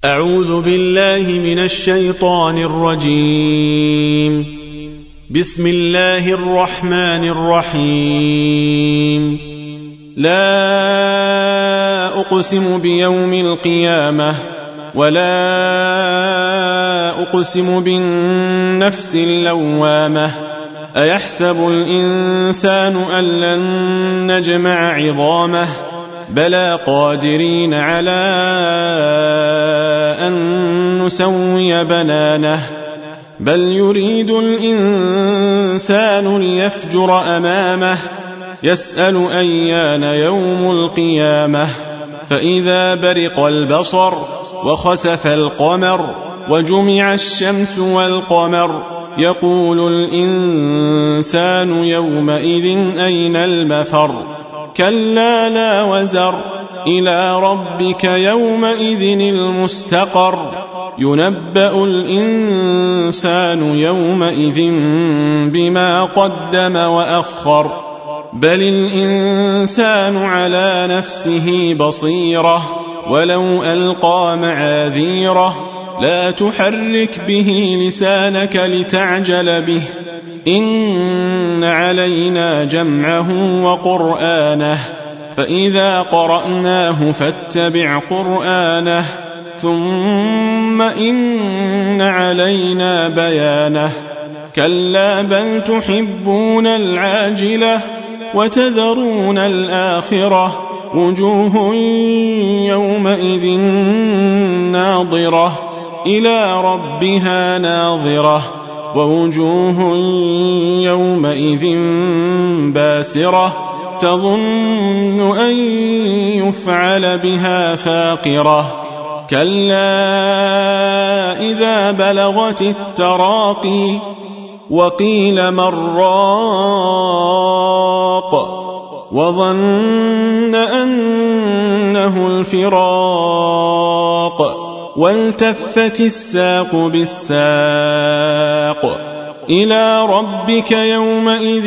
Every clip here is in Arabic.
أعوذ بالله من الشيطان الرجيم. بسم الله الرحمن الرحيم. لا أقسم بيوم القيامة ولا أقسم بالنفس اللوامة أيحسب الإنسان أن لن نجمع عظامه بلى قادرين على أن نسوي بنانه بل يريد الإنسان ليفجر أمامه يسأل أيان يوم القيامة فإذا برق البصر وخسف القمر وجمع الشمس والقمر يقول الإنسان يومئذ أين المفر كلا لا وزر إلى ربك يومئذ المستقر ينبأ الإنسان يومئذ بما قدم وأخر بل الإنسان على نفسه بصيرة ولو ألقى معاذيره لا تحرك به لسانك لتعجل به إن علينا جمعه وقرآنه فإذا قرأناه فاتبع قرآنه ثم إن علينا بيانه كلا بل تحبون العاجلة وتذرون الآخرة وجوه يومئذ ناظرة إلى ربها ناظرة ووجوه يومئذ باسرة تظن أن يفعل بها فاقرة كلا إذا بلغت التراقي وقيل من راق وظن أنه الفراق والتفت الساق بالساق إلى ربك يومئذ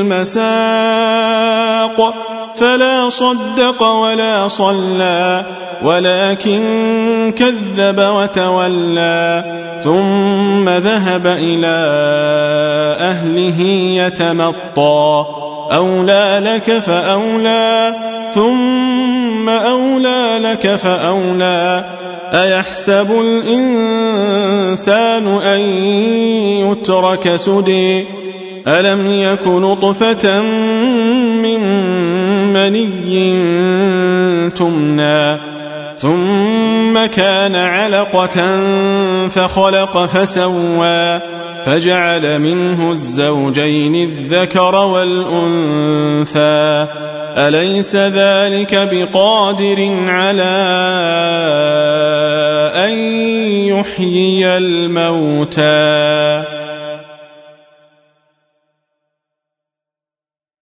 المساق فلا صدق ولا صلى ولكن كذب وتولى ثم ذهب إلى أهله يتمطى أولى لك فأولى ثم أولى لك فأولى أيحسب الإنسان أن يترك سدى ألم يك نطفة من مني تمنى ثم كان علقة فخلق فسوى فجعل منه الزوجين الذكر والأنثى أليس ذلك بقادر على أن يحيي الموتى